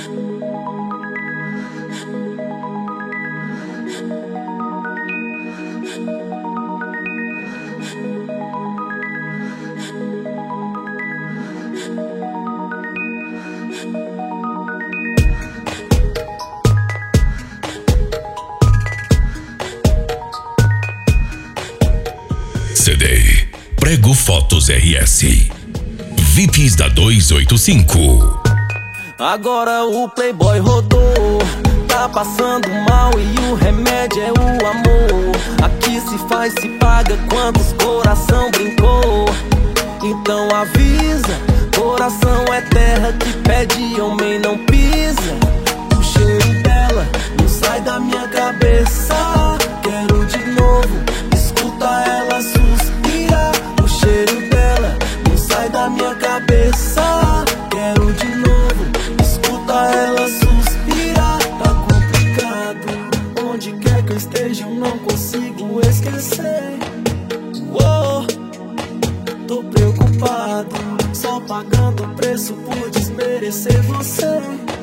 CD Prego Fotos RS VIPs da 285. Agora o playboy rodou, tá passando mal e o remédio é o amor. Aqui se faz, se paga, quantos coração brincou. Então avisa, coração é terra que pede, homem não pisa. O cheiro dela não sai da minha cabeça. Quero de novo, escuta ela suspira. O cheiro dela não sai da minha cabeça. Quero de novo, escuta ela suspira. Tá complicado, onde quer que eu esteja eu não consigo esquecer. Oh, tô preocupado, só pagando preço por desmerecer você.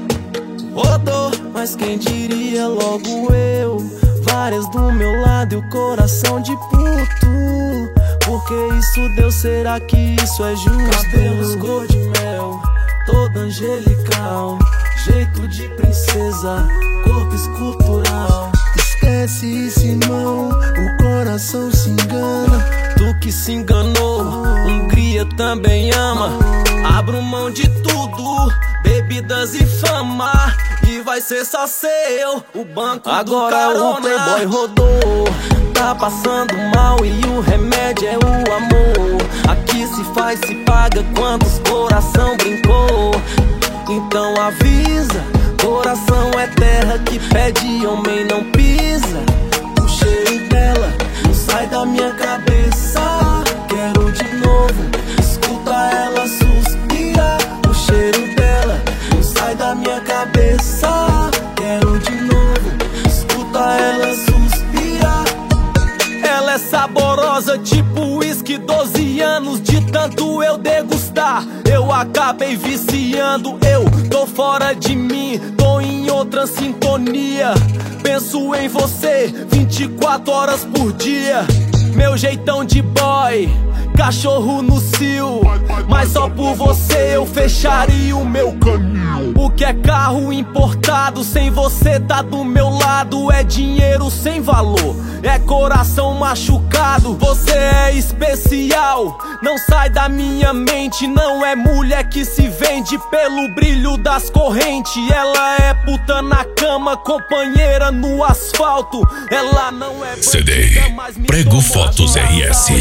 Rodou, mas quem diria logo eu. Várias do meu lado e o coração de puto. Por que isso deu? Será que isso é justo? Cabelos cor de mel, toda angelical, jeito de princesa, corpo escultural. Esquece isso, irmão, o coração se engana. Tu que se enganou, Hungria também ama. Abro mão de tudo, bebidas e fama, e vai ser só seu o banco agora do carona. O playboy rodou, tá passando mal e o remédio é o amor. Aqui se faz, se paga, quantos coração brincou. Então avisa, coração é terra que pede, homem não pisa. O cheiro dela não sai da minha cabeça. Quero de novo, escuta ela suspira. O cheiro dela não sai da minha cabeça. Quero de novo, escuta ela suspira. Ela é saborosa tipo uísque, 12 anos de tanto eu degustar. Eu acabei viciando, eu tô fora de mim, tô em outra sintonia. Penso em você 24 horas por dia. Meu jeitão de boy, cachorro no cio, mas só por você eu fecharia o meu caminho. O que é carro importado, sem você tá do meu lado. É dinheiro sem valor, é coração machucado. Você é especial, não sai da minha mente. Não é mulher que se vende pelo brilho das correntes. Ela é puta na cama, companheira no asfalto. Ela não é CD Prego Fotos RS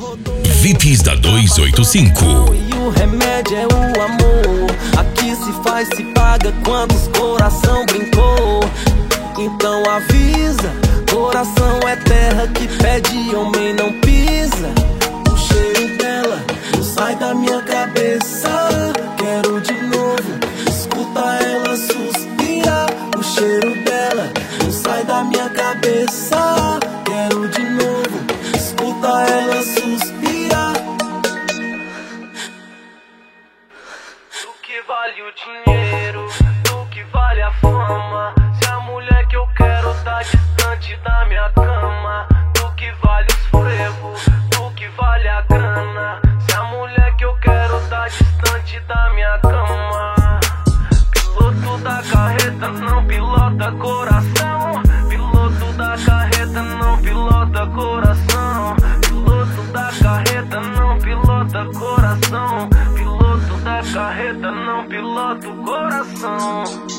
VIPs da 285. E o remédio é o amor. Aqui se faz, se paga, quantos coração brincou. Então avisa, coração é terra que pede, homem não pisa. O cheiro dela não sai da minha cabeça. Quero de novo, escuta ela suspira. O cheiro dela não sai da minha cabeça. Quero de novo, escuta ela suspira. Do que vale o dinheiro, do que vale a fama, se a mulher que eu quero tá distante da minha cama. Do que vale os frevos, do que vale a grana, se a mulher que eu quero tá distante da minha cama. Piloto da carreta não pilota coração. Piloto da carreta não pilota coração. Piloto da carreta não pilota coração. Piloto da carreta não pilota o coração.